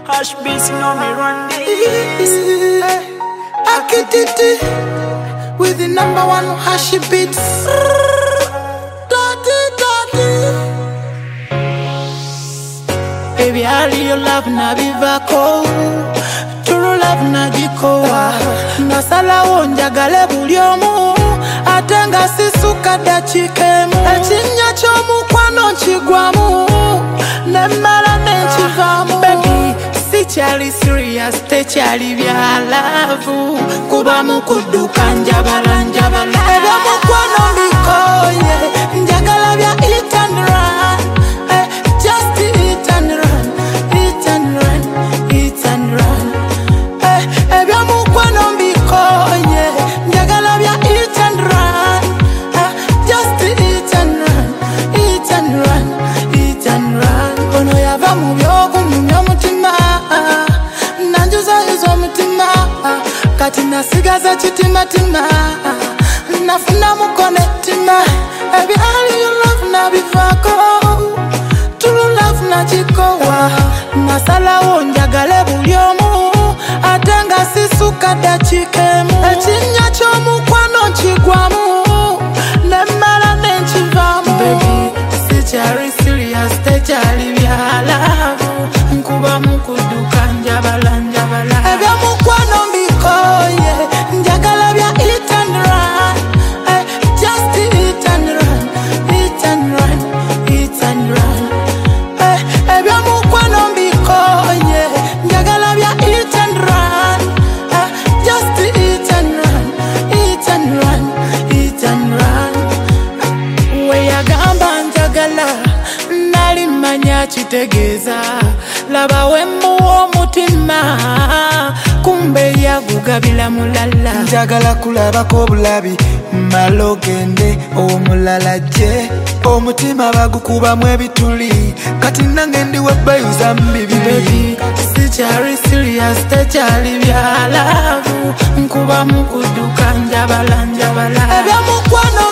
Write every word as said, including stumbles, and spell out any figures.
Hash beats, know me run this. Akititi with the number one hash beats. Daddy, daddy. Baby, I real love na bivako. True love na jikowa. Nasala wonjagale bulyomu. Atenga sisuka dachikemu. Echinya chomu kwano chigwamu. Nemala nechivamu. Baby, si chali serious, te chali vya love. Kuba mukuduka njabala njabala. Eba mukwano mbikoye. Njagala vya eat and run. eh, Just eat and run. Eat and run. Eat and run. eh, Eba mukwano mbikoye. Njagala vya eat and run. eh, Just eat and run. Eat and run. Eat and run. Ono yava mu byogu mumyo mutima. Nanjuza izo mutima. Kati nasigaza chitima tima. Nafuna mukone tima. Baby, all you love na bivako. True love na jikowa. Nasala wonjagale bulyomu. Atenga sisuka dachikemu. Echinya chomu kwano chigwamu. Nemala nenchivamu. Baby, si chari serious, te chari vya love. Nkuba mukuduka njabala njabala. Ebya mukwano mbikoye. Njagala vya eat and run. eh, Just eat and run. Eat and run. Eat and run. eh, Ebya mukwano mbikoye. Njagala vya eat and run. eh, Just eat and run. Eat and run. Eat and run. Weyagamba njagala nali manya chitegeza. Laba wembuwa omutima. Kumbe yagugabila mulala. Njagala kulabako obulabi mmala ogende omulala je. Omutima bagukubamu ebituli. Kati nange ndi webbayuza mu bibiri. Baby, si chari serious, te chari vya love. Nkuba mukuduka njabala njabala. Ebya mukwano